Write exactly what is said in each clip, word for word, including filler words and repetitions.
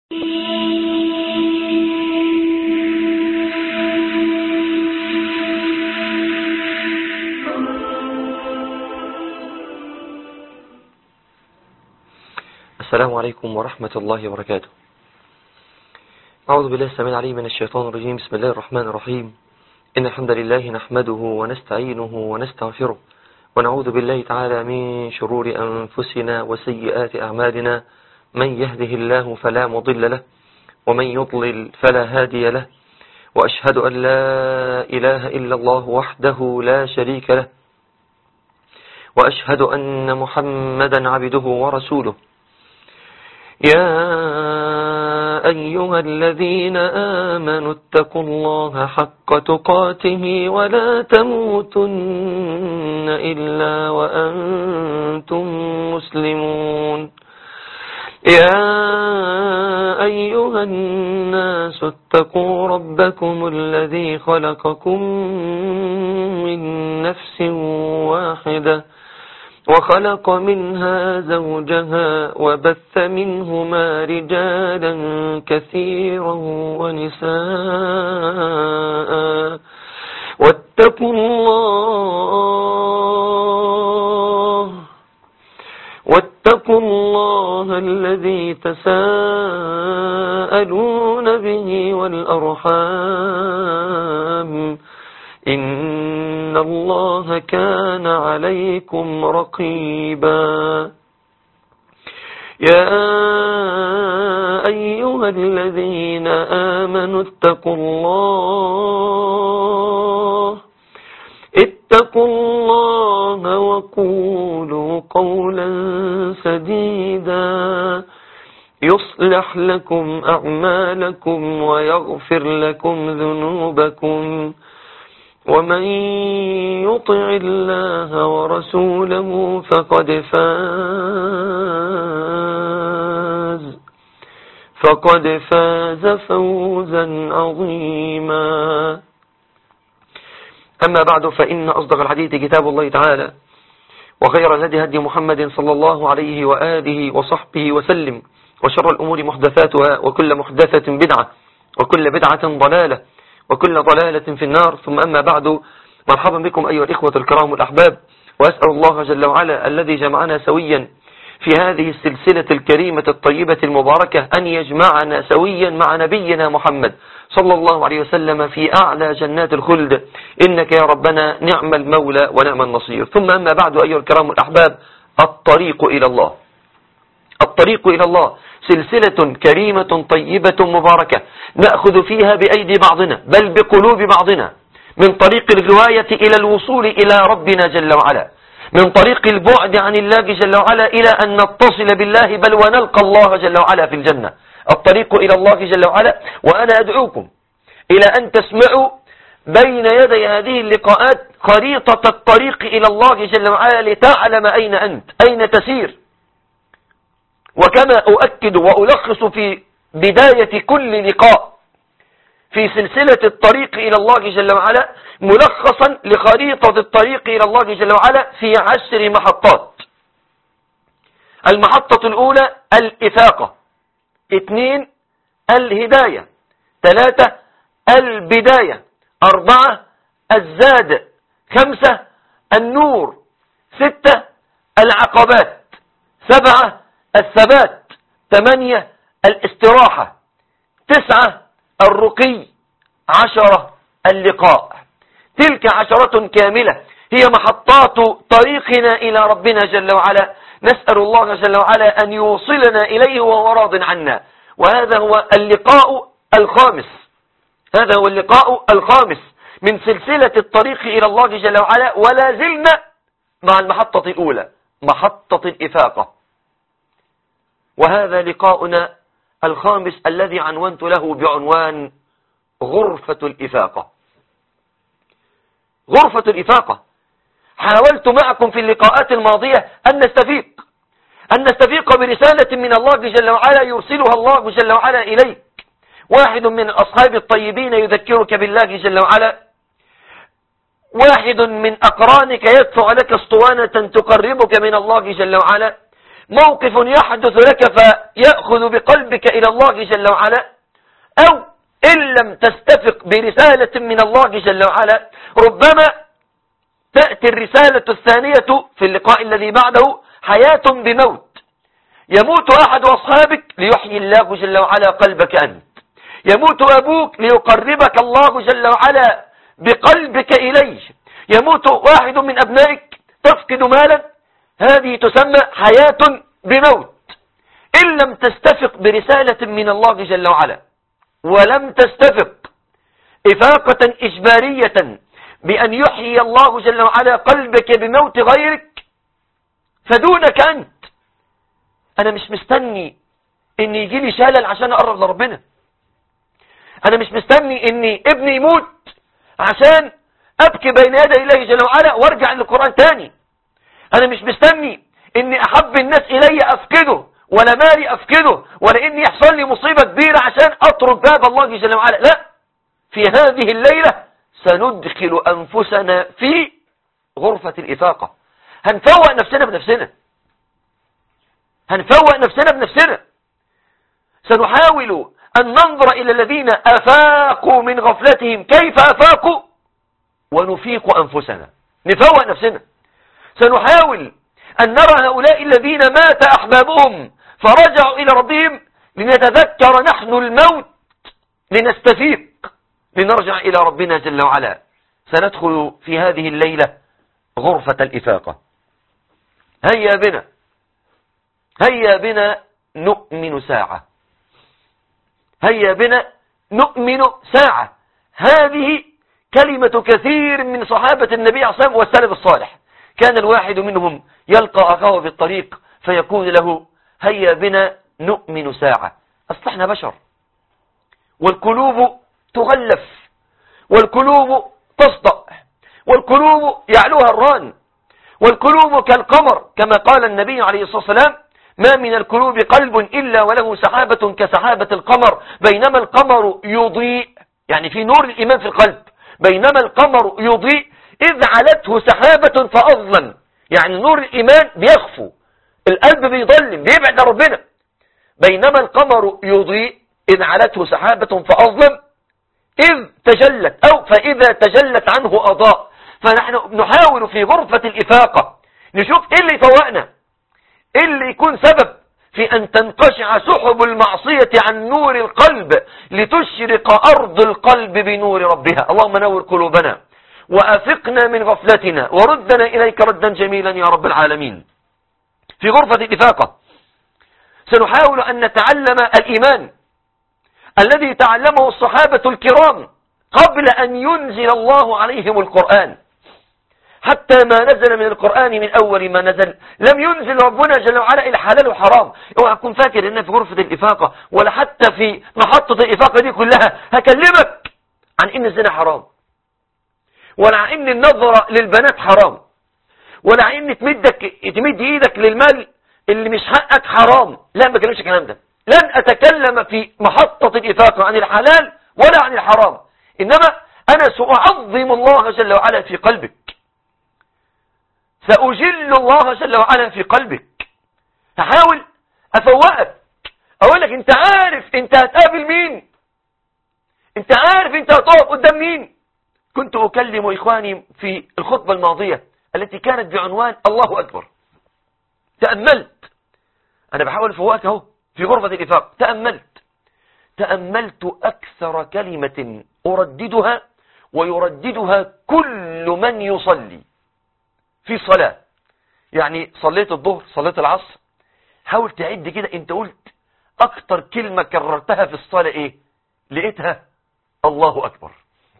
السلام عليكم ورحمة الله وبركاته. أعوذ بالله السميع العليم من الشيطان الرجيم. بسم الله الرحمن الرحيم. إن الحمد لله نحمده ونستعينه ونستغفره ونعوذ بالله تعالى من شرور أنفسنا وسيئات أعمالنا. من يهده الله فلا مضل له ومن يضلل فلا هادي له، وأشهد أن لا إله إلا الله وحده لا شريك له، وأشهد أن محمدا عبده ورسوله. يا أيها الذين آمنوا اتقوا الله حق تقاته ولا تموتن إلا وأنتم مسلمون. يا أيها الناس اتقوا ربكم الذي خلقكم من نفس واحدة وخلق منها زوجها وبث منهما رجالا كثيرا ونساء، واتقوا الله واتقوا الله الذي تساءلون به والأرحام، إن الله كان عليكم رقيبا. يا أيها الذين آمنوا اتقوا الله اتقوا الله وقولوا قولا سديدا يصلح لكم أعمالكم ويغفر لكم ذنوبكم، ومن يطع الله ورسوله فقد فاز فقد فاز فوزا عظيما. أما بعد، فإن أصدق الحديث كتاب الله تعالى، وخير الهدي هدي محمد صلى الله عليه وآله وصحبه وسلم، وشر الأمور محدثاتها، وكل محدثة بدعة، وكل بدعة ضلالة، وكل ضلالة في النار. ثم أما بعد، مرحبا بكم أيها الإخوة الكرام الأحباب، وأسأل الله جل وعلا الذي جمعنا سويا في هذه السلسلة الكريمة الطيبة المباركة أن يجمعنا سويا مع نبينا محمد صلى الله عليه وسلم في أعلى جنات الخلد، إنك يا ربنا نعم المولى ونعم النصير. ثم أما بعد أيها الكرام الأحباب، الطريق إلى الله الطريق إلى الله سلسلة كريمة طيبة مباركة نأخذ فيها بأيدي بعضنا بل بقلوب بعضنا، من طريق الغواية إلى الوصول إلى ربنا جل وعلا، من طريق البعد عن الله جل وعلا إلى أن نتصل بالله بل ونلقى الله جل وعلا في الجنة. الطريق إلى الله جل وعلا. وأنا أدعوكم إلى أن تسمعوا بين يدي هذه اللقاءات خريطة الطريق إلى الله جل وعلا لتعلم أين أنت، أين تسير. وكما أؤكد وألخص في بداية كل لقاء في سلسلة الطريق إلى الله جل وعلا ملخصا لخريطة الطريق إلى الله جل وعلا في عشر محطات. المحطة الأولى الإفاقة، اثنين الهداية، ثلاثة البداية، أربعة الزاد، خمسة النور، ستة العقبات، سبعة الثبات، ثمانية الاستراحة، تسعة الرقي، عشرة اللقاء. تلك عشرة كاملة هي محطات طريقنا إلى ربنا جل وعلا. نسأل الله جل وعلا أن يوصلنا إليه وهو راض عنا. وهذا هو اللقاء الخامس هذا هو اللقاء الخامس من سلسلة الطريق إلى الله جل وعلا، ولا زلنا مع المحطة الأولى، محطة الإفاقة. وهذا لقاؤنا الخامس الذي عنونت له بعنوان غرفة الإفاقة. غرفة الإفاقة، حاولت معكم في اللقاءات الماضية أن نستفيق أن نستفيق برسالة من الله جل وعلا يرسلها الله جل وعلا إليك. واحد من الأصحاب الطيبين يذكرك بالله جل وعلا، واحد من أقرانك يدفع لك اسطوانة تقربك من الله جل وعلا، موقف يحدث لك فيأخذ بقلبك إلى الله جل وعلا، أو إن لم تستفق برسالة من الله جل وعلا ربما تأتي الرسالة الثانية في اللقاء الذي بعده حياة بموت. يموت أحد أصحابك ليحيي الله جل وعلا قلبك أنت، يموت أبوك ليقربك الله جل وعلا بقلبك إليه، يموت واحد من أبنائك تفقد مالا، هذه تسمى حياة بموت. إن لم تستفق برسالة من الله جل وعلا ولم تستفق إفاقة إجبارية بأن يحيي الله جل وعلا قلبك بموت غيرك فدونك أنت. أنا مش مستني إن يجي لي شلل عشان أقرب لربنا، أنا مش مستني إن ابني يموت عشان أبكي بين يدي الله جل وعلا وارجع للقرآن تاني، أنا مش مستني إني أحب الناس إلي أفقده ولا مالي أفقده ولا إني يحصل لي مصيبة كبيرة عشان أترك باب الله جل وعلا. لا، في هذه الليلة سندخل أنفسنا في غرفة الإفاقة، هنفوق نفسنا بنفسنا، هنفوق نفسنا بنفسنا، سنحاول أن ننظر إلى الذين أفاقوا من غفلتهم كيف أفاقوا ونفيق أنفسنا، نفوق نفسنا. سنحاول أن نرى هؤلاء الذين مات أحبابهم فرجعوا إلى ربهم لنتذكر نحن الموت لنستفيق لنرجع إلى ربنا جل وعلا. سندخل في هذه الليلة غرفة الإفاقة. هيا بنا هيا بنا نؤمن ساعة، هيا بنا نؤمن ساعة. هذه كلمة كثير من صحابة النبي عليه الصلاة والسلام والسلف الصالح. كان الواحد منهم يلقى أخاه في الطريق فيقول له هيا بنا نؤمن ساعة. أصلحنا بشر، والقلوب تغلف، والقلوب تصدأ، والقلوب يعلوها الران، والقلوب كالقمر كما قال النبي عليه الصلاة والسلام ما من القلوب قلب إلا وله سحابة كسحابة القمر، بينما القمر يضيء، يعني في نور الإيمان في القلب، بينما القمر يضيء إذ علته سحابة فأظلم، يعني نور الإيمان بيخفو، القلب بيضلم بيبعد ربنا، بينما القمر يضيء إذ علته سحابة فأظلم إذ تجلت أو فإذا تجلت عنه أضاء. فنحن نحاول في غرفة الإفاقة نشوف إيه اللي يفوقنا، إيه اللي يكون سبب في أن تنقشع سحب المعصية عن نور القلب لتشرق أرض القلب بنور ربها. اللهم نور قلوبنا وأفقنا من غفلتنا وردنا إليك ردا جميلا يا رب العالمين. في غرفة الإفاقة سنحاول أن نتعلم الإيمان الذي تعلمه الصحابة الكرام قبل أن ينزل الله عليهم القرآن. حتى ما نزل من القرآن من أول ما نزل لم ينزل ربنا جل وعلا إلى حلال وحرام. اوعى تكون فاكر إن في غرفة الإفاقة ولا حتى في محطة الإفاقة دي كلها هكلمك عن إن الزنا حرام، ولا عن إن النظرة للبنات حرام، ولا عن إن تمدك تمد إيدك للمال اللي مش حقك حرام. لا، ما بكلمش الكلام ده. لن أتكلم في محطة الإفاقة عن الحلال ولا عن الحرام، إنما أنا سأعظم الله جل وعلا في قلبك، سأجل الله جل وعلا في قلبك. هحاول أفوقك، أقول لك أنت عارف أنت هتقابل مين، أنت عارف أنت هتقف قدام مين. كنت أكلم إخواني في الخطبة الماضية التي كانت بعنوان الله أكبر. تأملت، أنا بحاول أفوقك أهو في غرفة الإفاقة. تأملت تأملت أكثر كلمة أرددها ويرددها كل من يصلي في صلاة. يعني صليت الظهر، صليت العصر، حاول تعد كده انت قلت اكتر كلمة كررتها في الصلاة ايه؟ لقيتها الله اكبر.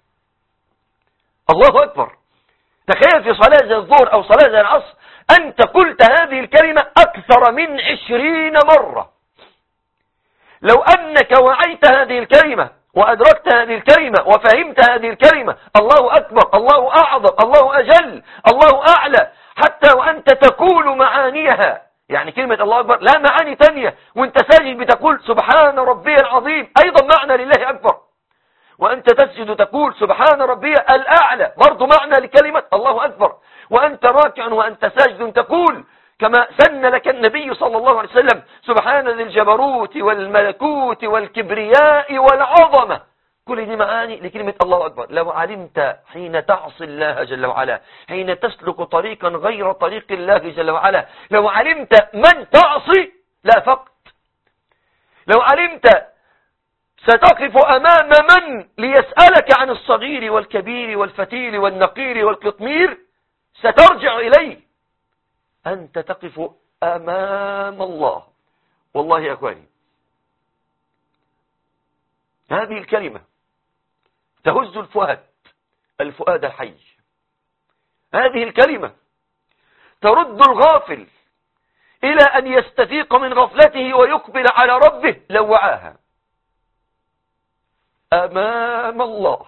الله اكبر. تخيل في صلاة زي الظهر او صلاة زي العصر انت قلت هذه الكلمة اكثر من عشرين مرة. لو انك وعيت هذه الكلمة وأدركت هذه الكلمة وفهمت هذه الكلمة الله أكبر، الله أعظم، الله أجل، الله أعلى، حتى وأنت تقول معانيها. يعني كلمة الله أكبر لا معاني تانية، وأنت ساجد بتقول سبحان ربي العظيم، أيضا معنى لله أكبر. وأنت تسجد تقول سبحان ربي الأعلى، برضو معنى لكلمة الله أكبر. وأنت راكع وأنت ساجد تقول كما سن لك النبي صلى الله عليه وسلم سبحان ذي الجبروت والملكوت والكبرياء والعظمة. كل دي معاني لكلمة الله أكبر. لو علمت حين تعصي الله جل وعلا، حين تسلك طريقا غير طريق الله جل وعلا، لو علمت من تعصي لا فقط، لو علمت ستقف أمام من ليسألك عن الصغير والكبير والفتيل والنقير والقطمير سترجع إليه. أنت تقف أمام الله. والله يا أخواني هذه الكلمة تهز الفؤاد، الفؤاد الحي. هذه الكلمة ترد الغافل إلى أن يستفيق من غفلته ويقبل على ربه لو وعاها. أمام الله.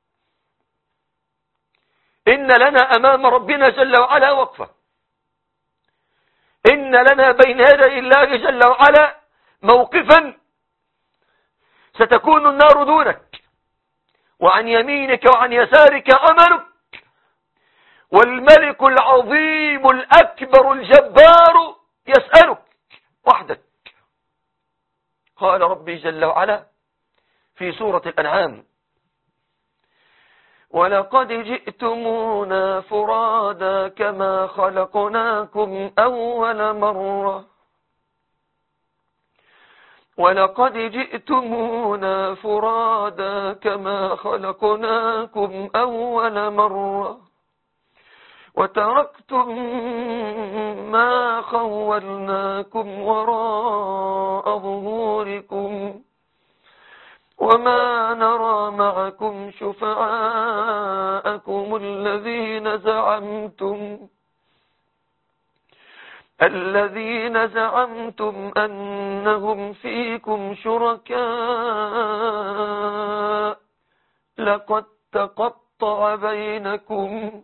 إن لنا أمام ربنا جل وعلا وقفة. إن لنا بين يدي الله جل وعلا موقفا ستكون النار دونك، وعن يمينك وعن يسارك عملك، والملك العظيم الأكبر الجبار يسألك وحدك. قال ربي جل وعلا في سورة الأنعام: ولقد جئتمونا فرادا كما خلقناكم أول مرة ولقد جئتمونا فرادا كما خلقناكم أول مرة وتركتم ما خولناكم وراء ظهوركم وما نرى معكم شفعاءكم الذين زعمتم الذين زعمتم أنهم فيكم شركاء لقد تقطع بينكم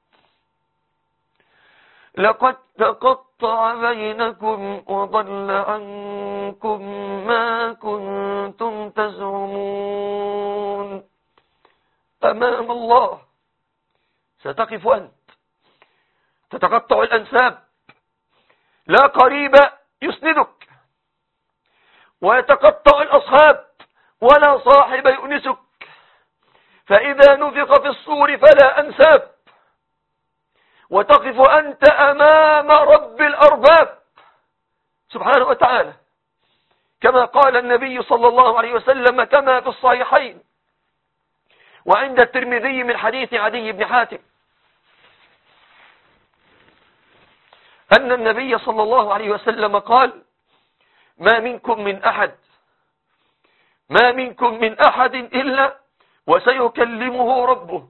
لقد تقطع بينكم وضل عنكم ما كنتم تزعمون. أمام الله ستقف أنت، تتقطع الأنساب، لا قريب يسندك، ويتقطع الأصحاب ولا صاحب يؤنسك، فإذا نفخ في الصور فلا أنساب، وتقف أنت أمام رب الأرباب سبحانه وتعالى، كما قال النبي صلى الله عليه وسلم كما في الصحيحين وعند الترمذي من حديث عدي بن حاتم أن النبي صلى الله عليه وسلم قال: ما منكم من أحد ما منكم من أحد إلا وسيكلمه ربه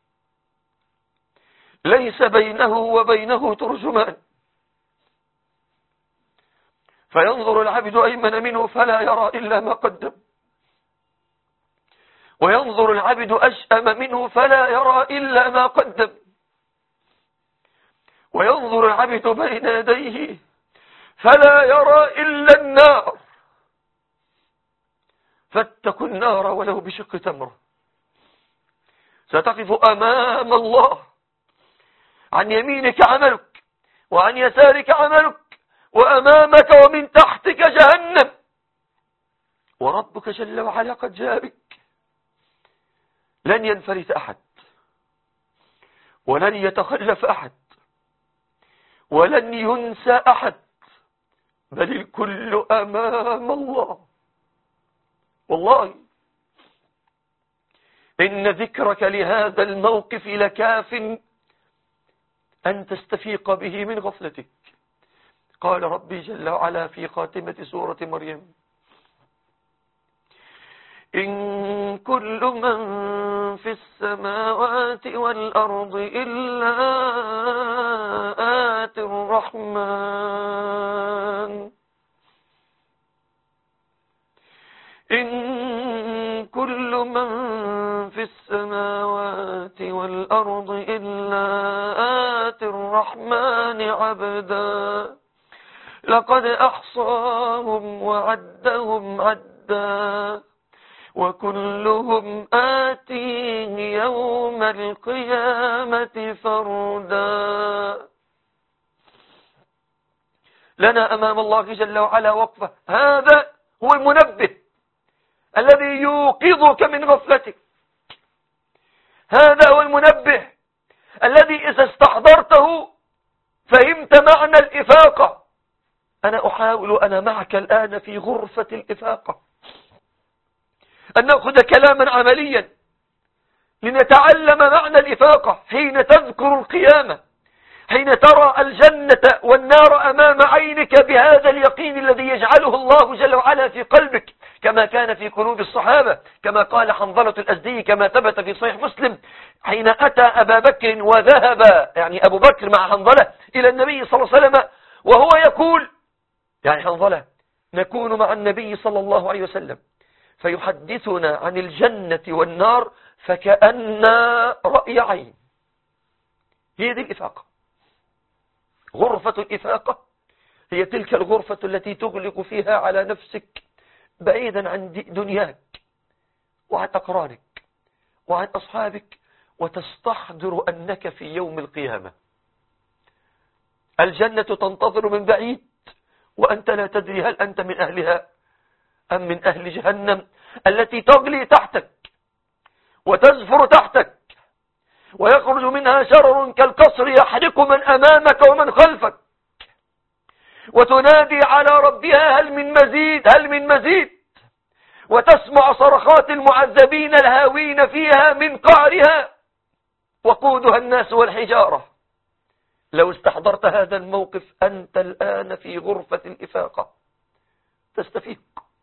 ليس بينه وبينه ترجمان، فينظر العبد أيمن منه فلا يرى إلا ما قدم، وينظر العبد أشأم منه فلا يرى إلا ما قدم، وينظر العبد بين يديه فلا يرى إلا النار، فاتقوا النار ولو بشق تمرة. ستقف أمام الله، عن يمينك عملك وعن يسارك عملك، وأمامك ومن تحتك جهنم، وربك جل وعلا قد جاء بك. لن ينفلت أحد، ولن يتخلف أحد، ولن ينسى أحد، بل الكل أمام الله. والله إن ذكرك لهذا الموقف لكاف أن تستفيق به من غفلتك. قال ربي جل وعلا في خاتمة سورة مريم: إن كل من في السماوات والأرض إلا آتي الرحمن إن كل من في السماوات والأرض إلا آتي الرحمن عبدا لقد أحصاهم وعدهم عدا وكلهم آتيه يوم القيامة فردا. لنا أمام الله جل وعلا وقفة. هذا هو المنبه الذي يوقظك من غفلتك. هذا هو المنبه الذي إذا استحضرته فهمت معنى الإفاقة. أنا أحاول أنا معك الآن في غرفة الإفاقة أن نأخذ كلاما عمليا لنتعلم معنى الإفاقة. حين تذكر القيامة، حين ترى الجنة والنار أمام عينك بهذا اليقين الذي يجعله الله جل وعلا في قلبك، كما كان في قلوب الصحابة، كما قال حنظلة الأزدي كما ثبت في صحيح مسلم، حين أتى أبا بكر وذهب يعني أبو بكر مع حنظلة إلى النبي صلى الله عليه وسلم وهو يقول يعني حنظلة نكون مع النبي صلى الله عليه وسلم فيحدثنا عن الجنة والنار فكأن رأي عين. هي دي الإفاقة. غرفة الإفاقة هي تلك الغرفة التي تغلق فيها على نفسك بعيدا عن دنياك وعن أقرانك وعن أصحابك، وتستحضر أنك في يوم القيامة. الجنة تنتظر من بعيد وأنت لا تدري هل أنت من أهلها أم من أهل جهنم التي تغلي تحتك وتزفر تحتك ويخرج منها شرر كالقصر يحرق من أمامك ومن خلفك، وتنادي على ربها هل من مزيد هل من مزيد، وتسمع صرخات المعذبين الهاوين فيها من قعرها وقودها الناس والحجارة. لو استحضرت هذا الموقف أنت الآن في غرفة الإفاقة تستفيق.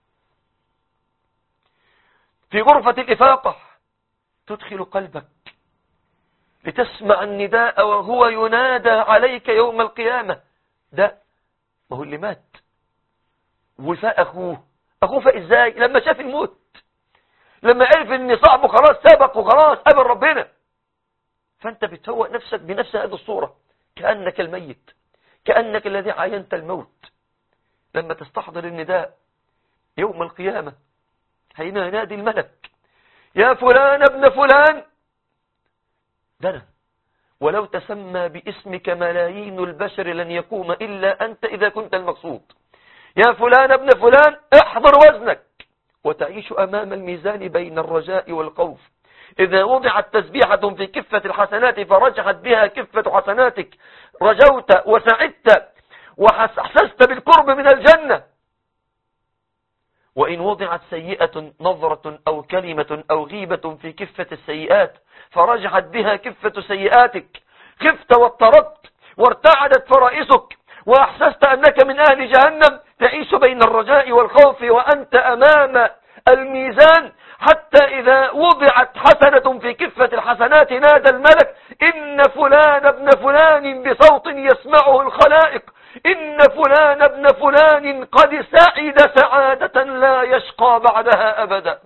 في غرفة الإفاقة تدخل قلبك لتسمع النداء وهو ينادى عليك يوم القيامة. ده ما هو اللي مات وفاء أخوه. أخوه فاء إزاي؟ لما شاف الموت، لما عرف أن صاحبه خلاص سابق وخلاص قابل ربنا. فأنت بتهوأ نفسك بنفس هذه الصورة كأنك الميت، كأنك الذي عاينت الموت. لما تستحضر النداء يوم القيامة حين ينادي الملك يا فلان ابن فلان، دنا ولو تسمى باسمك ملايين البشر لن يقوم إلا أنت إذا كنت المقصود. يا فلان ابن فلان احضر وزنك وتعيش أمام الميزان بين الرجاء والخوف. إذا وضعت تسبيحة في كفة الحسنات فرجحت بها كفة حسناتك رجوت وسعدت وحسست بالقرب من الجنة. وإن وضعت سيئة نظرة أو كلمة أو غيبة في كفة السيئات فرجحت بها كفة سيئاتك خفت واضطربت وارتعدت فرائسك وأحسست أنك من أهل جهنم. تعيش بين الرجاء والخوف وأنت أمام الميزان، حتى إذا وضعت حسنة في كفة الحسنات نادى الملك إن فلان ابن فلان بصوت يسمعه الخلائق إن فلان ابن فلان قد سعد سعادة لا يشقى بعدها أبدا.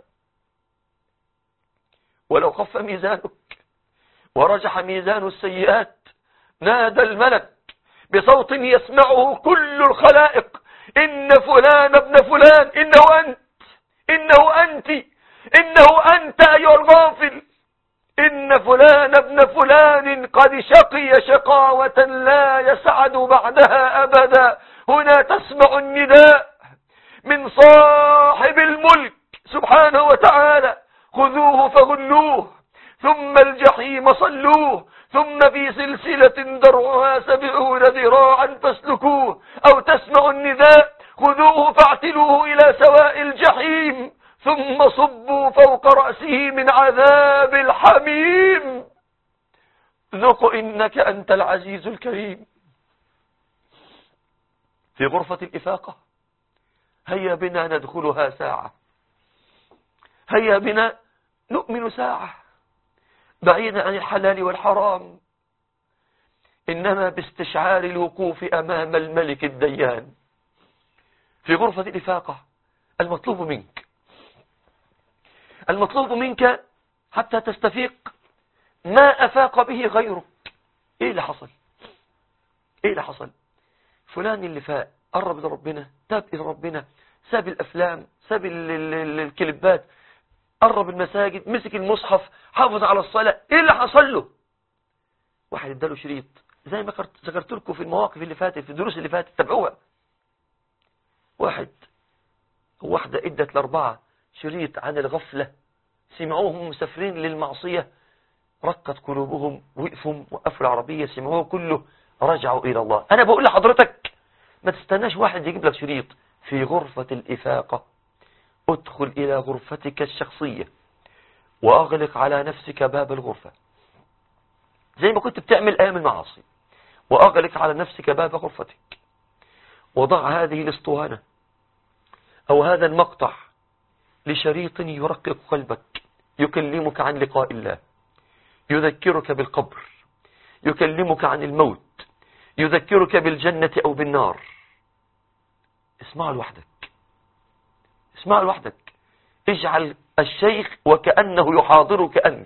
ولو خف ميزانك ورجح ميزان السيئات نادى الملك بصوت يسمعه كل الخلائق إن فلان ابن فلان إنه أنت إنه أنت إنه أنت أيها الغافل، إن فلان ابن فلان قد شقي شقاوة لا يسعد بعدها أبدا. هنا تسمع النداء من صاحب الملك سبحانه وتعالى خذوه فغلوه ثم الجحيم صلوه ثم في سلسلة درعها سبعون ذراعا فاسلكوه. أو تسمع النداء خذوه فاعتلوه إلى سواء الجحيم ثم صبوا فوق رأسه من عذاب الحميم ذق إنك أنت العزيز الكريم. في غرفة الإفاقة هيا بنا ندخلها ساعة، هيا بنا نؤمن ساعة بعيدا عن الحلال والحرام، إنما باستشعار الوقوف أمام الملك الديان. في غرفة الإفاقة المطلوب منك المطلوب منك حتى تستفيق ما أفاق به غيرك. إيه اللي حصل؟ إيه اللي حصل؟ فلان اللي فاق قرب لربنا، تاب إلى ربنا، ساب الأفلام، ساب الكليبات، قرب المساجد، مسك المصحف، حافظ على الصلاة. إيه اللي حصل له؟ واحد اداله شريط زي ما ذكرت لكم في المواقف اللي فاتت، في الدروس اللي فاتت، تابعوها. واحد واحدة ادت لأربعة شريط عن الغفلة، سمعوهم مسافرين للمعصية، رقت قلوبهم، وقفوا وقفوا العربية، سمعوه كله، رجعوا إلى الله. أنا بقول لحضرتك ما تستناش واحد يجيب لك شريط. في غرفة الإفاقة ادخل إلى غرفتك الشخصية وأغلق على نفسك باب الغرفة زي ما كنت بتعمل أيام المعاصي، وأغلق على نفسك باب غرفتك، وضع هذه الاسطوانة أو هذا المقطع لشريط يرقق قلبك، يكلمك عن لقاء الله، يذكرك بالقبر، يكلمك عن الموت، يذكرك بالجنة أو بالنار. اسمع لوحدك، اسمع لوحدك. اجعل الشيخ وكأنه يحاضرك أنت،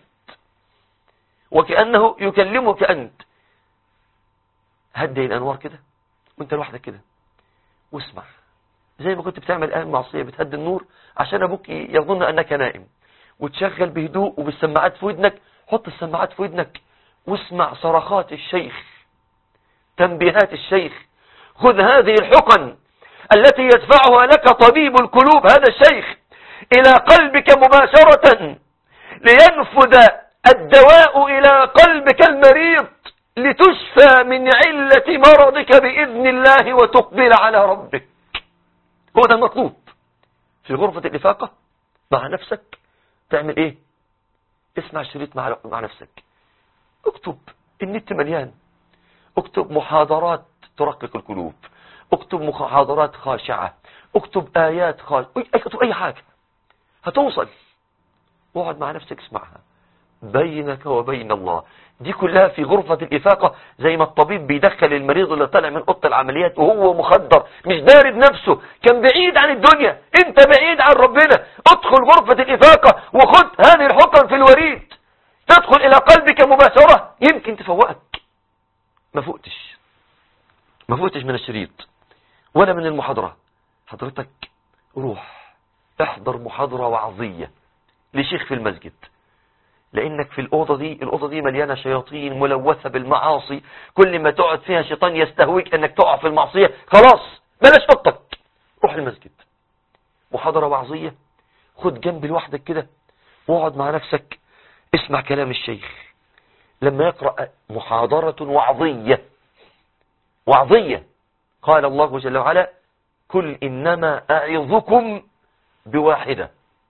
وكأنه يكلمك أنت. هدي الأنوار كده وانت لوحدك كده واسمع زي ما كنت بتعمل الآن معصية، بتهدي النور عشان أبوك يظن أنك نائم، وتشغل بهدوء وبالسماعات في ودنك. حط السماعات في ودنك واسمع صرخات الشيخ، تنبيهات الشيخ. خذ هذه الحقن التي يدفعها لك طبيب القلوب هذا الشيخ إلى قلبك مباشرة، لينفذ الدواء إلى قلبك المريض، لتشفى من علة مرضك بإذن الله وتقبل على ربك. هو ده المطلوب. في غرفة الإفاقة مع نفسك تعمل إيه؟ اسمع شريط مع مع نفسك، اكتب، النت مليان، اكتب محاضرات ترقق القلوب، اكتب محاضرات خاشعة، اكتب آيات خاشعة، اكتب أي حاجة هتوصل. واقعد مع نفسك اسمعها بينك وبين الله. دي كلها في غرفة الإفاقة، زي ما الطبيب بيدخل المريض اللي طالع من أوضة العمليات وهو مخدر مش داري بنفسه، كان بعيد عن الدنيا، انت بعيد عن ربنا. ادخل غرفة الإفاقة وخد هذه الحقن في الوريد، تدخل إلى قلبك مباشرة، يمكن تفوقك. ما فوقتش ما فوقتش من الشريط ولا من المحاضرة. حضرتك روح احضر محاضرة وعظية لشيخ في المسجد، لانك في الأوضة دي الأوضة دي مليانة شياطين ملوثة بالمعاصي، كل ما تقعد فيها شيطان يستهويك انك تقع في المعصية. خلاص بلاش اوضتك، روح المسجد، محاضرة وعظية، خد جنب لوحدك كده واقعد مع نفسك، اسمع كلام الشيخ لما يقرأ محاضرة وعظية وعظية. قال الله جل وعلا: قل إنما أعظكم بواحدة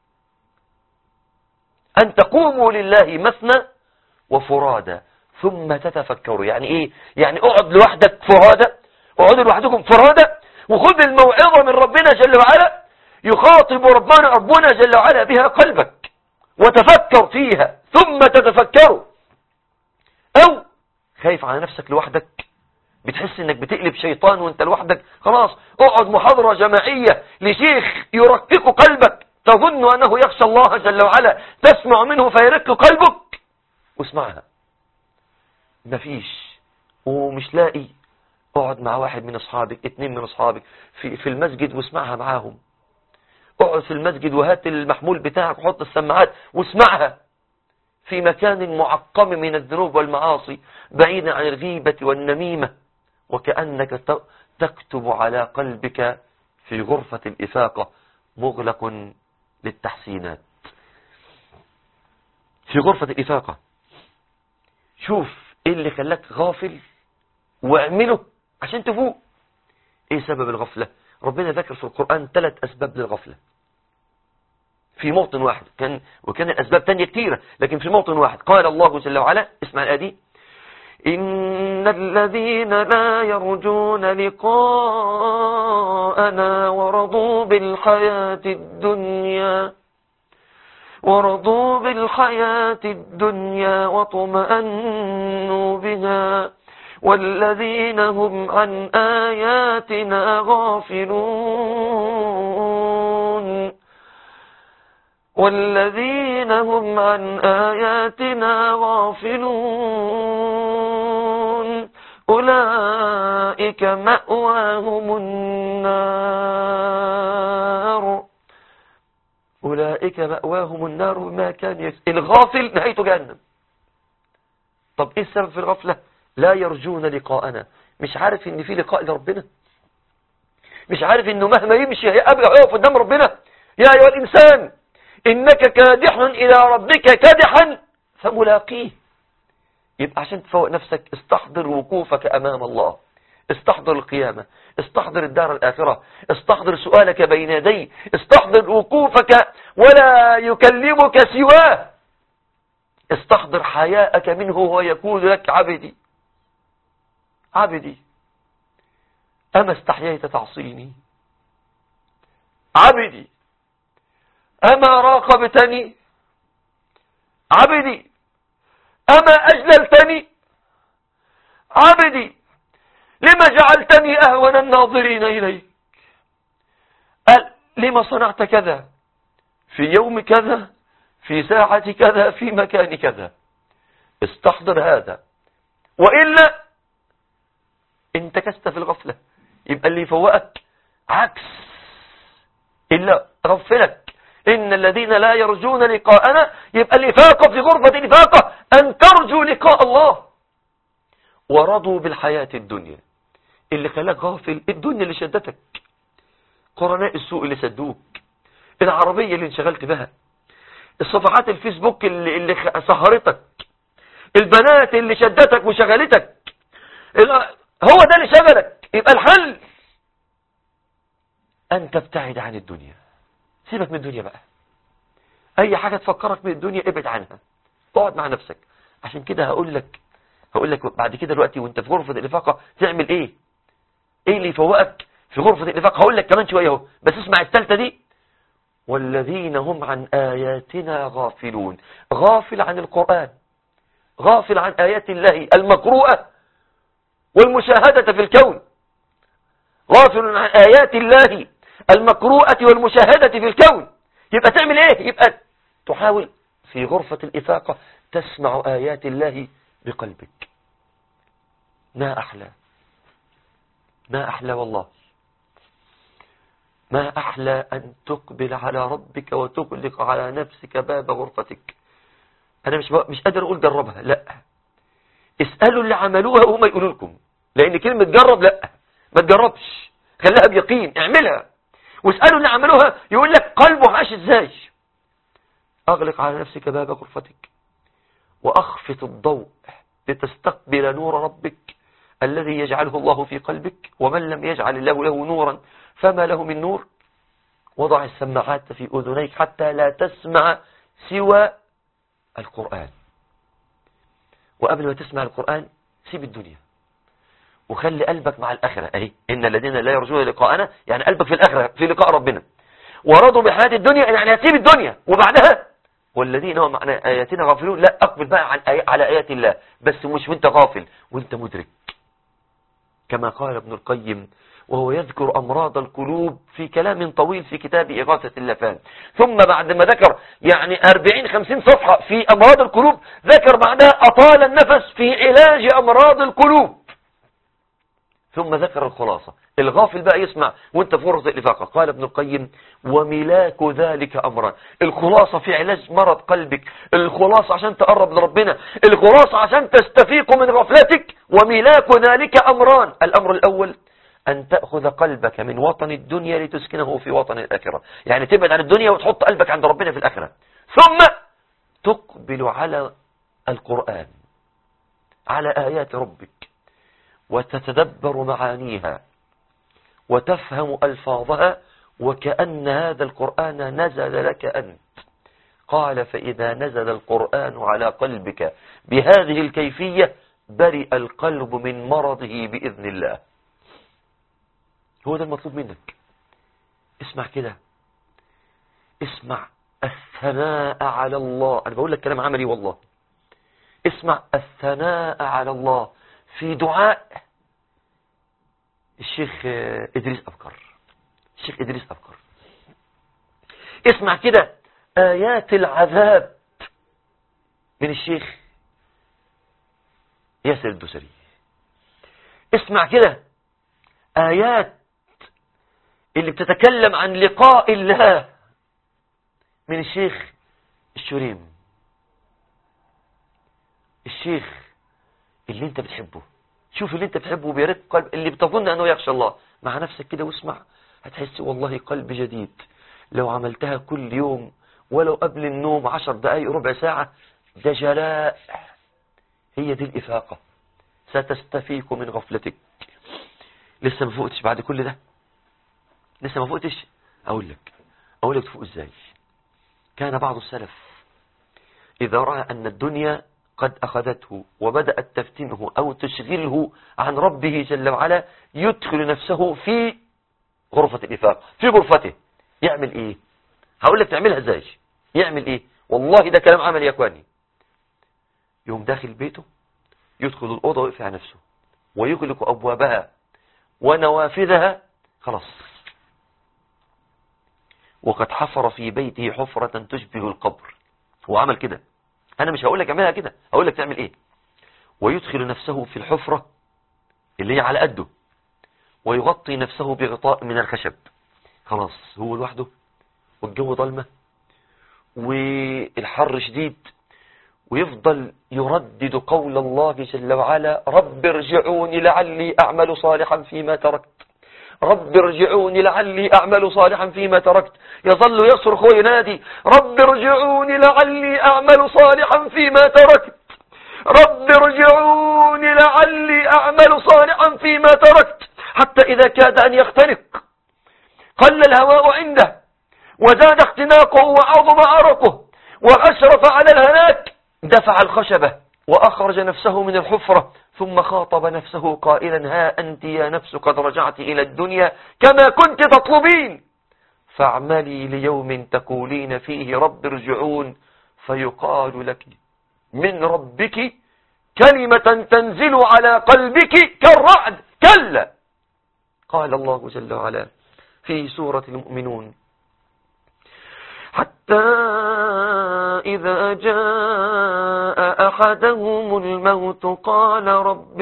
أن تقوموا لله مثنى وفرادى ثم تتفكروا. يعني إيه؟ يعني اقعد لوحدك فرادى، اقعدوا لوحدكم فرادى وخذ الموعظة من ربنا جل وعلا، يخاطب ربنا ربنا جل وعلا بها قلبك، وتفكر فيها ثم تتفكروا. أو خايف على نفسك لوحدك، بتحس انك بتقلب شيطان وانت لوحدك، خلاص اقعد محاضرة جماعية لشيخ يرقق قلبك، تظن انه يخشى الله جل وعلا، تسمع منه فيرق قلبك واسمعها. مفيش ومش لاقي، اقعد مع واحد من اصحابك، اتنين من اصحابك في, في المسجد واسمعها معاهم. اقعد في المسجد وهات المحمول بتاعك وحط السماعات واسمعها في مكان معقم من الذنوب والمعاصي، بعيدا عن الغيبة والنميمة، وكأنك تكتب على قلبك في غرفة الإفاقة مغلق للتحسينات. في غرفة الإفاقة شوف ايه اللي خلاك غافل واعمله عشان تفوق. ايه سبب الغفلة؟ ربنا ذكر في القرآن ثلاث أسباب للغفلة في موطن واحد، كان وكان الأسباب تانية كتيرة، لكن في موطن واحد. قال الله جل وعلا، اسمع الآية دي: إن الذين لا يرجون لقاءنا ورضوا بالحياة الدنيا ورضوا بالحياة الدنيا واطمأنوا بها والذين هم عن آياتنا غافلون والذين هم عن آياتنا غافلون أولئك مأواهم النار أولئك مأواهم النار بما كان يكسب. الغافل نهايته جهنم. طب ايه السبب في الغفلة؟ لا يرجون لقاءنا، مش عارف ان في لقاء لربنا، مش عارف انه مهما يمشي هيقابل هيقف قدام ربنا. يا ايها الانسان انك كادح الى ربك كادحا فملاقيه. يبقى عشان تفوق نفسك استحضر وقوفك امام الله، استحضر القيامة، استحضر الدار الآخرة، استحضر سؤالك بين يديه، استحضر وقوفك ولا يكلمك سواه، استحضر حياءك منه ويقول لك عبدي عبدي أما استحييت تعصيني، عبدي أما راقبتني، عبدي أما أجللتني، عبدي لما جعلتني أهون الناظرين إليك، قال لما صنعت كذا في يوم كذا في ساعة كذا في مكان كذا. استحضر هذا، وإلا انتكست في الغفلة. يبقى اللي يفوقك عكس إلا غفلك. إن الذين لا يرجون لقاءنا، يبقى اللي فاق في غرفة نفاقه أن ترجو لقاء الله. ورضوا بالحياة الدنيا. اللي خلاك غافل الدنيا اللي شدتك، قرناء السوق اللي سدوك، العربية اللي انشغلت بها، الصفحات الفيسبوك اللي, اللي سهرتك، البنات اللي شدتك وشغلتك، هو ده اللي شغلك. يبقى الحل أن تبتعد عن الدنيا. سيبك من الدنيا بقى، أي حاجة تفكرك من الدنيا ابعد عنها، اقعد مع نفسك. عشان كده هقول لك هقول لك بعد كده دلوقتي وانت في غرفة الإفاقة تعمل ايه، ايه اللي يفوقك في غرفة الإفاقة. هقول لك كمان شوية اهو، بس اسمع الثالثة دي. والذين هم عن آياتنا غافلون. غافل عن القرآن، غافل عن آيات الله المقروءة والمشاهدة في الكون، غافل عن آيات الله المقروءة والمشاهدة في الكون. يبقى تعمل ايه؟ يبقى تحاول في غرفة الإفاقة تسمع آيات الله بقلبك. ما أحلى، ما أحلى والله، ما أحلى أن تقبل على ربك وتغلق على نفسك باب غرفتك. أنا مش مش قادر أقول جربها، لا، اسألوا اللي عملوها وهم يقولوا لكم. لأن كلمة جرب لا، ما تجربش، خليها بيقين، اعملها. واسألوا اللي عملوها يقول لك قلبه عاش ازاي. أغلق على نفسك باب غرفتك وأخفت الضوء لتستقبل نور ربك الذي يجعله الله في قلبك. ومن لم يجعل الله له نورا فما له من نور. وضع السماعات في أذنيك حتى لا تسمع سوى القرآن. وقبل ما تسمع القرآن سيب الدنيا وخلي قلبك مع الآخرة. أهي إن الذين لا يرجون لقاءنا، يعني قلبك في الآخرة في لقاء ربنا. ورضوا بحياة الدنيا، يعني هتسيب الدنيا وبعدها والذين هم عن آياتنا غافلون. لا، أقبل بقى عن آي... على آيات الله، بس مش وانت غافل وانت مدرك. كما قال ابن القيم وهو يذكر أمراض القلوب في كلام طويل في كتاب إغاثة اللفان، ثم بعد ما ذكر يعني أربعين خمسين صفحة في أمراض القلوب، ذكر بعدها أطال النفس في علاج أمراض القلوب، ثم ذكر الخلاصة. الغافل بقى يسمع وانت في غرفة الإفاقة. قال ابن القيم وملاك ذلك أمران. الخلاصة في علاج مرض قلبك، الخلاصة عشان تقرب لربنا، الخلاصة عشان تستفيق من غفلتك. وملاك ذلك أمران. الأمر الأول أن تأخذ قلبك من وطن الدنيا لتسكنه في وطن الآخرة، يعني تبعد عن الدنيا وتحط قلبك عند ربنا في الآخرة. ثم تقبل على القرآن، على آيات ربك، وتتدبر معانيها وتفهم ألفاظها وكأن هذا القرآن نزل لك أنت. قال فإذا نزل القرآن على قلبك بهذه الكيفية برئ القلب من مرضه بإذن الله. هو ده المطلوب منك. اسمع كده، اسمع الثناء على الله. أنا بقول لك كلام عملي والله. اسمع الثناء على الله في دعاء الشيخ إدريس أبكر. الشيخ إدريس أبكر. اسمع كده آيات العذاب من الشيخ ياسر الدوسري. اسمع كده آيات اللي بتتكلم عن لقاء الله من الشيخ الشريم. الشيخ اللي انت بتحبه، شوف اللي انت بتحبه بيرق قلب، اللي بتظن انه يخشى الله مع نفسك كده واسمع، هتحس والله قلب جديد. لو عملتها كل يوم ولو قبل النوم عشر دقايق ربع ساعة، ده جلاء. هي دي الإفاقة، ستستفيق من غفلتك. لسه ما فوقتش بعد كل ده؟ لسه ما فوقتش؟ أقول لك أقول لك تفوق إزاي. كان بعض السلف إذا رأى أن الدنيا قد أخذته وبدأت تفتنه أو تشغله عن ربه جل وعلا، يدخل نفسه في غرفة الإفاق، في غرفته. يعمل إيه؟ هقول لك تعملها إزاي. يعمل إيه؟ والله ده كلام عمل يا أخواني. يوم داخل بيته، يدخل الأوضة ويقفل على نفسه ويغلق أبوابها ونوافذها. خلاص، وقد حفر في بيته حفرة تشبه القبر. هو عمل كده. أنا مش هقول لك اعملها كده، هقول لك تعمل إيه. ويدخل نفسه في الحفرة اللي هي على قده، ويغطي نفسه بغطاء من الخشب. خلاص، هو لوحده والجو ظلمة والحر شديد، ويفضل يردد قول الله جل وعلا: رب ارجعوني لعلي أعمل صالحا فيما تركت، رب ارجعوني لعلي أعمل صالحا فيما تركت. يظل يصرخ وينادي: رب ارجعوني لعلي أعمل صالحا فيما تركت، رب ارجعوني لعلي أعمل صالحا فيما تركت. حتى إذا كاد أن يختنق، قل الهواء عنده وزاد اختناقه وعظم عرقه وأشرف على الهلاك، دفع الخشبة وأخرج نفسه من الحفرة، ثم خاطب نفسه قائلا: ها أنت يا نفس قد رجعت إلى الدنيا كما كنت تطلبين، فاعملي ليوم تقولين فيه رب ارجعون، فيقال لك من ربك كلمة تنزل على قلبك كالرعد. كلا. قال الله جل وعلا في سورة المؤمنون: حتى إذا جاء أحدهم الموت قال رب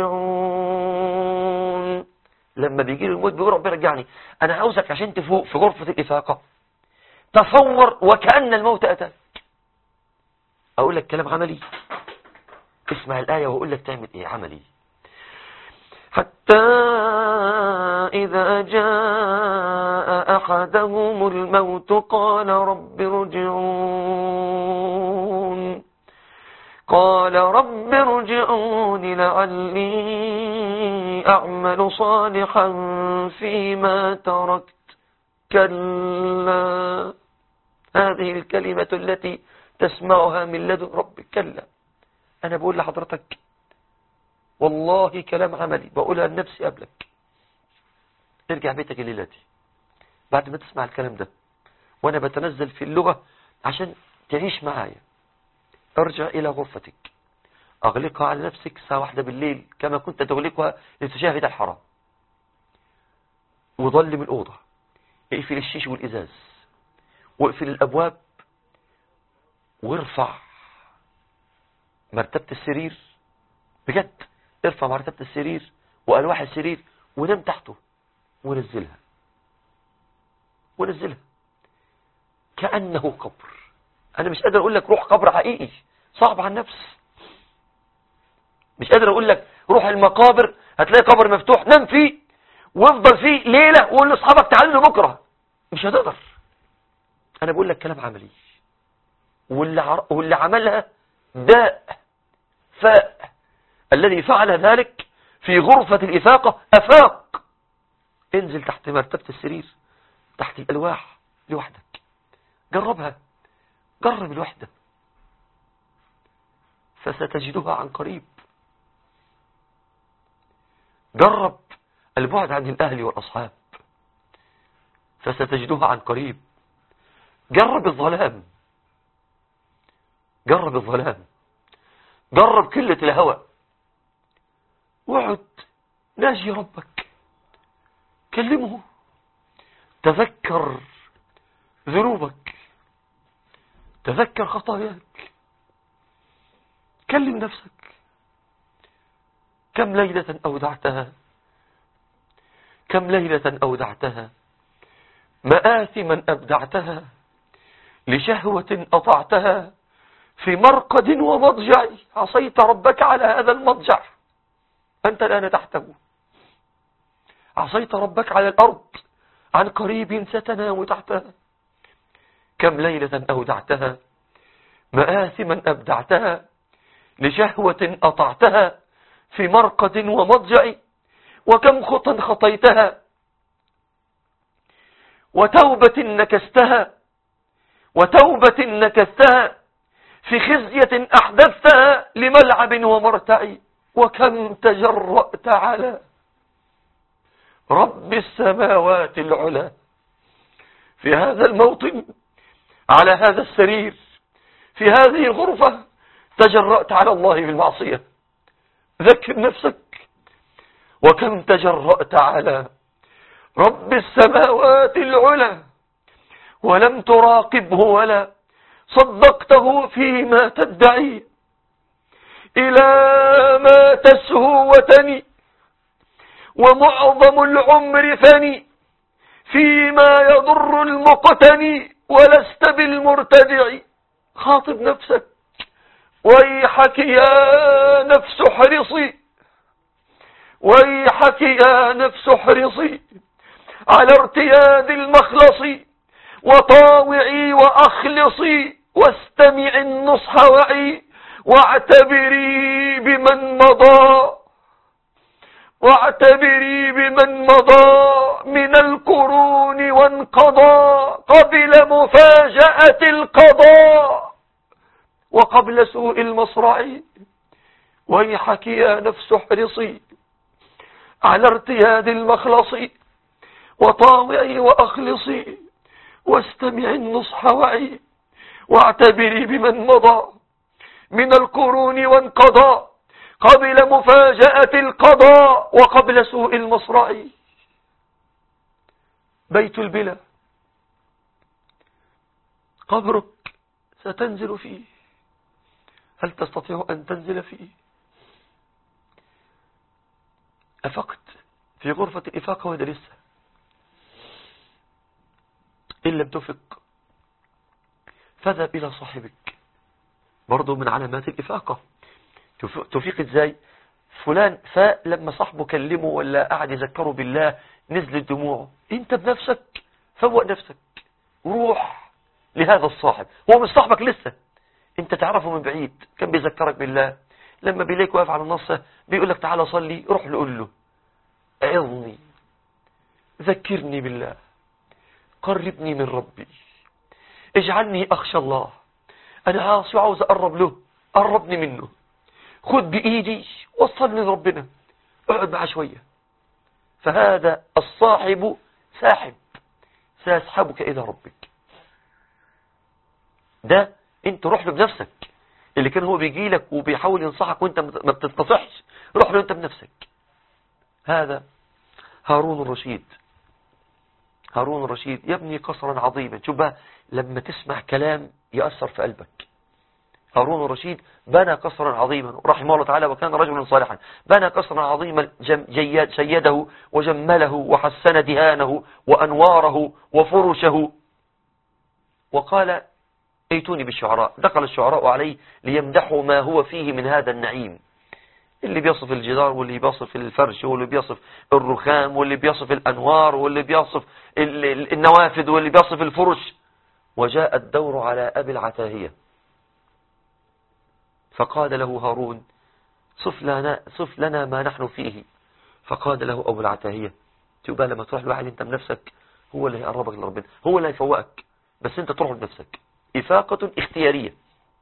ارجعون. لما بيجي له الموت بيقول: رب ارجعني. أنا عاوزك عشان تفوق في غرفة الإفاقة تصور وكأن الموت أتاك. أقول لك كلام عملي، اسمع الآية وأقول لك تعمل إيه عملي. حتى إذا جاء أحدهم الموت قال رب ارجعون قال رب ارجعون لعلي أعمل صالحا فيما تركت. كلا. هذه الكلمة التي تسمعها من لدن ربك. كلا. أنا بقول لحضرتك والله كلام عملي، بقولها لنفسي قبلك. ارجع بيتك الليلة دي بعد ما تسمع الكلام ده، وانا بتنزل في اللغة عشان تعيش معايا. ارجع الى غرفتك، اغلقها على نفسك الساعة واحدة بالليل كما كنت تغلقها لتشاهد الحرام، وظلم الأوضة، اقفل الشيش والإزاز، واقفل الأبواب، وارفع مرتبة السرير. بجد ارفع مرتبة السرير وألواح السرير ونام تحته ونزلها ونزلها كأنه قبر. أنا مش قادر أقول لك روح قبر حقيقي، صعب على النفس. مش قادر أقول لك روح المقابر هتلاقي قبر مفتوح نام فيه وافضل فيه ليلة وقول لأصحابك تعالوا بكرة. مش هتقدر. أنا بقول لك كلام عملي، واللي, ع... واللي عملها داء فاء. الذي فعل ذلك في غرفة الإفاقة أفاق. انزل تحت مرتبة السرير، تحت الألواح لوحدك، جربها، جرب الوحدة فستجدها عن قريب. جرب البعد عن الأهل والأصحاب فستجدها عن قريب. جرب الظلام، جرب الظلام، جرب قلة الهوى، واقعد ناجي ربك، كلمه، تذكر ذنوبك، تذكر خطاياك، كلم نفسك. كم ليلة أودعتها، كم ليلة أودعتها، مآثما أبدعتها، لشهوة أطعتها، في مرقد ومضجع عصيت ربك على هذا المضجع. أنت الآن تحته. عصيت ربك على الأرض، عن قريب ستنام تحتها. كم ليلة أودعتها، مآثما أبدعتها، لشهوة أطعتها في مرقد ومضجع. وكم خطا خطيتها، وتوبة نكستها، وتوبة نكستها في خزية أحدثتها لملعب ومرتع. وكم تجرأت على رب السماوات العلى في هذا الموطن، على هذا السرير، في هذه الغرفة، تجرأت على الله بالمعصية. ذكر نفسك. وكم تجرأت على رب السماوات العلى ولم تراقبه ولا صدقته فيما تدعي، إلى ما تسهو وتني ومعظم العمر فني، فيما يضر المقتني ولست بالمرتدع. خاطب نفسك. ويحك يا نفس احرصي، ويحك يا نفس احرصي على ارتياد المخلص، وطاوعي وأخلصي واستمع النصح وعي، واعتبري بمن مضى، واعتبري بمن مضى من القرون وانقضى قبل مفاجأة القضاء وقبل سوء المصرع. ويحك يا نفس احرصي على ارتياد المخلص، وطاوعي وأخلصي واستمع النصح وعي، واعتبري بمن مضى من القرون وانقضى قبل مفاجأة القضاء وقبل سوء المصرع. بيت البلا قبرك ستنزل فيه، هل تستطيع أن تنزل فيه؟ أفقت في غرفة الإفاقة وإذا لسه إن لم تفق فذهب إلى صاحبك، برضو من علامات الإفاقة. تفيق إزاي؟ فلان فلما صاحبه كلمه ولا قاعد يذكره بالله نزلت دموعه، انت بنفسك فوق نفسك، روح لهذا الصاحب. هو مش صاحبك لسه، انت تعرفه من بعيد، كان بيذكرك بالله، لما بيلاقيك واقف على النصة بيقول لك تعالى صلي، روح له قول له اعظني، ذكرني بالله، قربني من ربي، اجعلني أخشى الله، أنا عاصي وعاوز أقرب له، قربني منه، خد بإيدي وصلني لربنا، اقعد معه شوية. فهذا الصاحب ساحب سيسحبك إلى ربك. ده انت روح له بنفسك. اللي كان هو بيجي لك وبيحاول ينصحك وانت ما بتنتصحش، روح له انت بنفسك. هذا هارون الرشيد. هارون الرشيد يبني قصرا عظيما. شوف بقى لما تسمع كلام يأثر في قلبك. هارون الرشيد بنى قصرا عظيما رحمه الله تعالى، وكان رجلا صالحا. بنى قصرا عظيما جيد شيده وجمله وحسن دهانه وأنواره وفرشه، وقال ائتوني بالشعراء. دخل الشعراء عليه ليمدحوا ما هو فيه من هذا النعيم، اللي بيصف الجدار واللي بيصف الفرش واللي بيصف الرخام واللي بيصف الأنوار واللي بيصف النوافذ واللي بيصف الفرش. وجاء الدور على أبي العتاهية، فقال له هارون صف لنا, صف لنا ما نحن فيه. فقال له أبو العتاهية تبقى لما تروح لواحد انت بنفسك هو اللي هيقربك لربنا، هو اللي هيفوقك، بس انت تروح لنفسك. إفاقة اختيارية.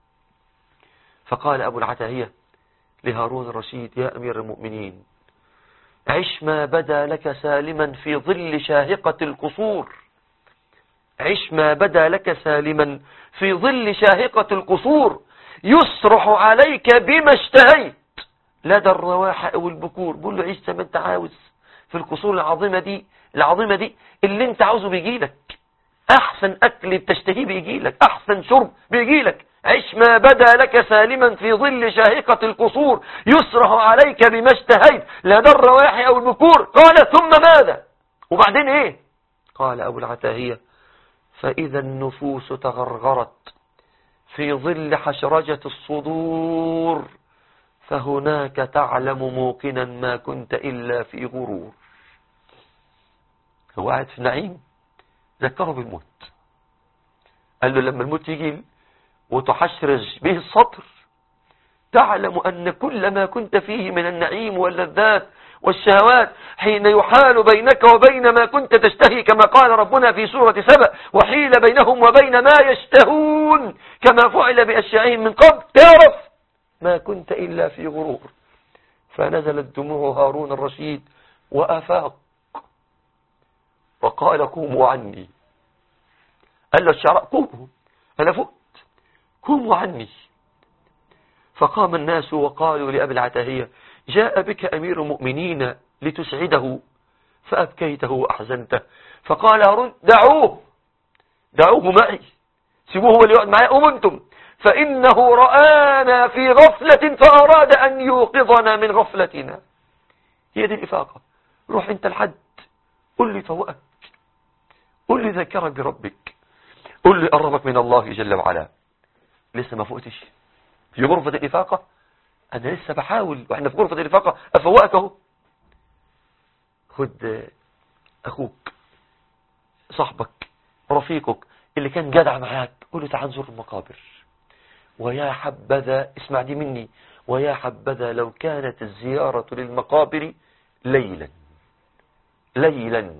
فقال أبو العتاهية لهارون الرشيد يا أمير المؤمنين، عش ما بدا لك سالما في ظل شاهقة القصور، عش ما بدا لك سالما في ظل شاهقة القصور، يسرح عليك بما اشتهيت لدى الرواح أو البكور. بقول له عيش زي ما انت عاوز في القصور العظيمة دي، العظيمة دي اللي انت عاوزه بيجيلك، أحسن أكل بتشتهيه بيجيلك، أحسن شرب بيجيلك. عش ما بدا لك سالما في ظل شاهقة القصور، يسرح عليك بما اشتهيت لدى الرواح أو البكور. قال ثم ماذا؟ وبعدين ايه؟ قال أبو العتاهية فإذا النفوس تغرغرت في ظل حشرجة الصدور، فهناك تعلم موقنا ما كنت إلا في غرور. هو قاعد في نعيم، ذكره بالموت. قال له لما الموت يجي وتحشرج به السطر تعلم أن كل ما كنت فيه من النعيم واللذات والشهوات حين يحال بينك وبين ما كنت تشتهي، كما قال ربنا في سورة سبأ: وحيل بينهم وبين ما يشتهون كما فعل بأشياعهم من قبل، تعرف ما كنت إلا في غرور. فنزلت دموع هارون الرشيد وأفاق وقال قوموا عني. قال له الشعراء: قوموا، أنا فقت، قوموا عني. فقام الناس وقالوا لأبي العتاهية: جاء بك أمير المؤمنين لتسعده فأبكيته وأحزنته. فقال هارون: دعوه دعوه معي، سيبوه هو اللي يقعد معي، قوموا انتم، فإنه رآنا في غفلة فأراد أن يوقظنا من غفلتنا. هي دي الإفاقة. روح انت لحد قل لي فوقك، قل لي ذكرك بربك، قل لي قربك من الله جل وعلا. لسه ما فوقتش في غرفة الإفاقة؟ أنا لسه بحاول وإحنا في غرفة الإفاقة أفوقك أهو. خد أخوك، صاحبك، رفيقك اللي كان جدع معاك، قل له تعال نزور المقابر. ويا حبذا، اسمع دي مني، ويا حبذا لو كانت الزيارة للمقابر ليلا ليلا.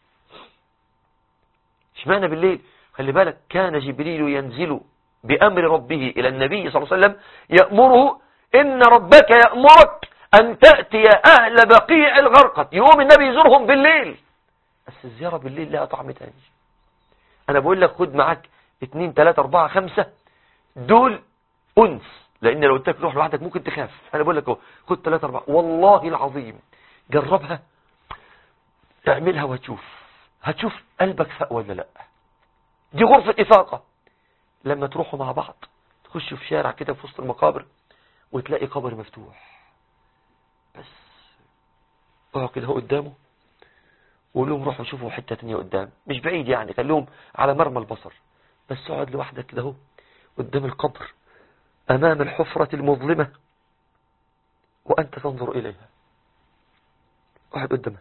اشمعنى بالليل؟ خلي بالك، كان جبريل ينزل بأمر ربه إلى النبي صلى الله عليه وسلم يأمره: إن ربك يأمرك أن تأتي أهل بقيع الغرقد. يقوم النبي يزورهم بالليل. بس الزيارة بالليل لها طعم تاني. أنا بقول لك خد معاك اتنين تلاتة اربعة خمسة، دول أنس، لأن لو قلت لك روح لوحدك ممكن تخاف. أنا بقول لك اهو، خد تلاتة اربعة، والله العظيم جربها، اعملها وتشوف، هتشوف قلبك فاق ولا لا. دي غرفة إفاقة. لما تروحوا مع بعض تخشوا في شارع كده في وسط المقابر وتلاقي قبر مفتوح، بس اقعد كده قدامه وقول لهم روحوا شوفوا حتة تانية قدام، مش بعيد يعني، خليهم على مرمى البصر، بس اقعد لوحدك كده اهو قدام القبر امام الحفرة المظلمة وانت تنظر اليها. اقعد قدامها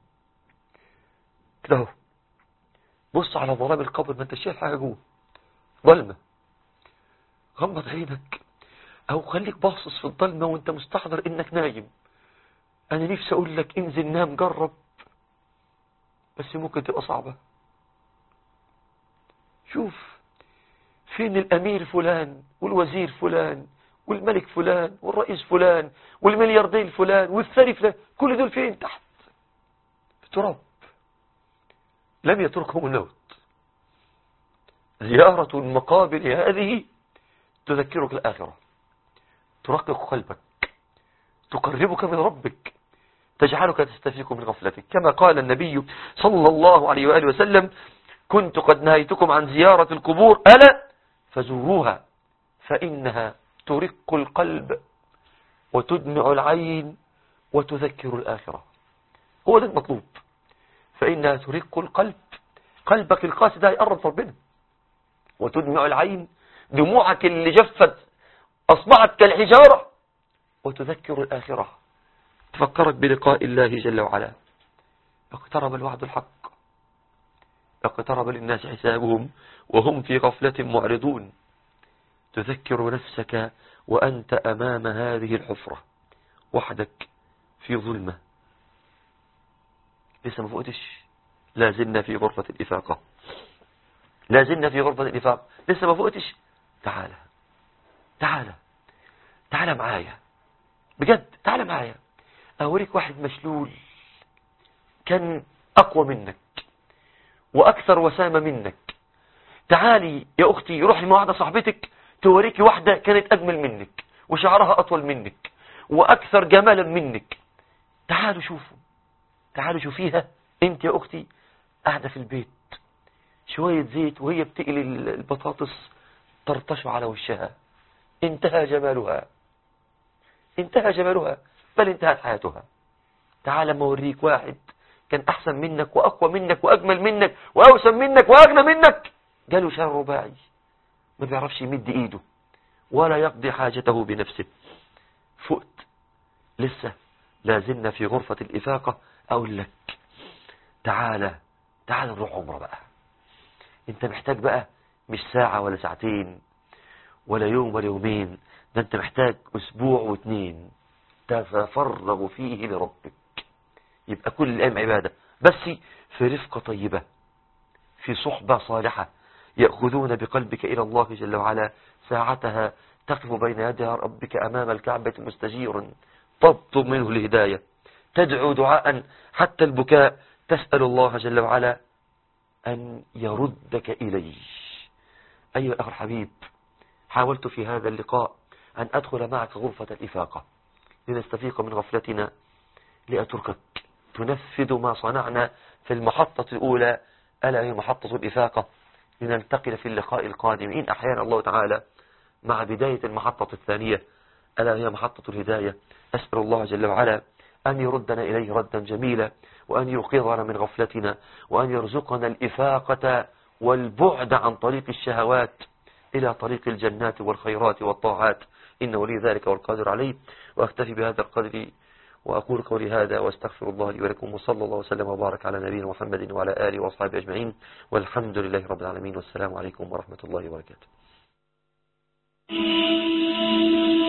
كده اهو، بص على ظلام القبر، ما انت شايف حاجة جوه، ظلمة. غمض عينك او خليك باصص في الظلمة وانت مستحضر انك نايم. انا نفسي اقول لك انزل نام، جرب، بس ممكن تبقى صعبة. شوف فين الامير فلان والوزير فلان والملك فلان والرئيس فلان والملياردير فلان والثري فلان، كل دول فين؟ تحت في التراب، لم يتركهم الموت. زيارة المقابر هذه تذكرك الآخرة، ترقق قلبك، تقربك من ربك، تجعلك تستفيق من غفلتك. كما قال النبي صلى الله عليه وآله وسلم: كنت قد نهيتكم عن زيارة القبور، ألا فزوروها فإنها ترق القلب وتدمع العين وتذكر الآخرة. هو ده المطلوب، فإنها ترق القلب، قلبك القاسي ده يقرب ربنا، وتدمع العين، دموعك اللي جفت أصبحت كالحجارة، وتذكر الآخرة، تفكرك بلقاء الله جل وعلا. اقترب الوعد الحق، اقترب للناس حسابهم وهم في غفلة معرضون. تذكر نفسك وأنت أمام هذه الحفرة وحدك في ظلمة. لسه ما فوقتش، لازلنا في غرفة الإفاقة، لازلنا في غرفة الإفاقة، لسه ما فوقتش. تعالى تعالى تعالى معايا بجد، تعالى معايا أوريك واحد مشلول كان أقوى منك وأكثر وسامة منك. تعالي يا أختي، روحي مع واحدة صاحبتك توريكي واحدة كانت أجمل منك وشعرها أطول منك وأكثر جمالا منك. تعالوا شوفوا، تعالوا شوفيها انت يا أختي قاعدة في البيت، شوية زيت وهي بتقلي البطاطس ترتش على وشها، انتهى جمالها، انتهى جمالها، بل انتهت حياتها. تعال ما اوريك واحد كان أحسن منك وأقوى منك وأجمل منك وأوسم منك وأغنى منك، جاله شر رباعي، ما بيعرفش يمد إيده ولا يقضي حاجته بنفسه. فقت، لسه لازلنا في غرفة الإفاقة. أقول لك تعالى تعال نروح عمرة بقى. انت محتاج بقى مش ساعة ولا ساعتين ولا يوم ولا يومين، ده انت محتاج اسبوع واثنين تتفرغ فيه لربك. يبقى كل الايام عبادة، بس في رفقة طيبة، في صحبة صالحة يأخذون بقلبك إلى الله جل وعلا. ساعتها تقف بين يدي ربك أمام الكعبة مستجيرا، تطلب منه الهداية، تدعو دعاء حتى البكاء، تسأل الله جل وعلا أن يردك إليه. أيها الأخ الحبيب، حاولت في هذا اللقاء أن أدخل معك غرفة الإفاقة لنستفيق من غفلتنا، لأتركك تنفذ ما صنعنا في المحطة الأولى، ألا هي محطة الإفاقة، لننتقل في اللقاء القادم إن أحيانا الله تعالى مع بداية المحطة الثانية، ألا هي محطة الهداية. أسأل الله جل وعلا أن يردنا إليه ردا جميلا، وأن يوقظنا من غفلتنا، وأن يرزقنا الإفاقة والبعد عن طريق الشهوات إلى طريق الجنات والخيرات والطاعات، إنه ولي ذلك والقادر عليه. وأكتفي بهذا القدر وأقول قولي هذا وأستغفر الله لي ولكم، وصلى الله وسلم وبارك على نبينا محمد وعلى آله وأصحابه أجمعين، والحمد لله رب العالمين، والسلام عليكم ورحمة الله وبركاته.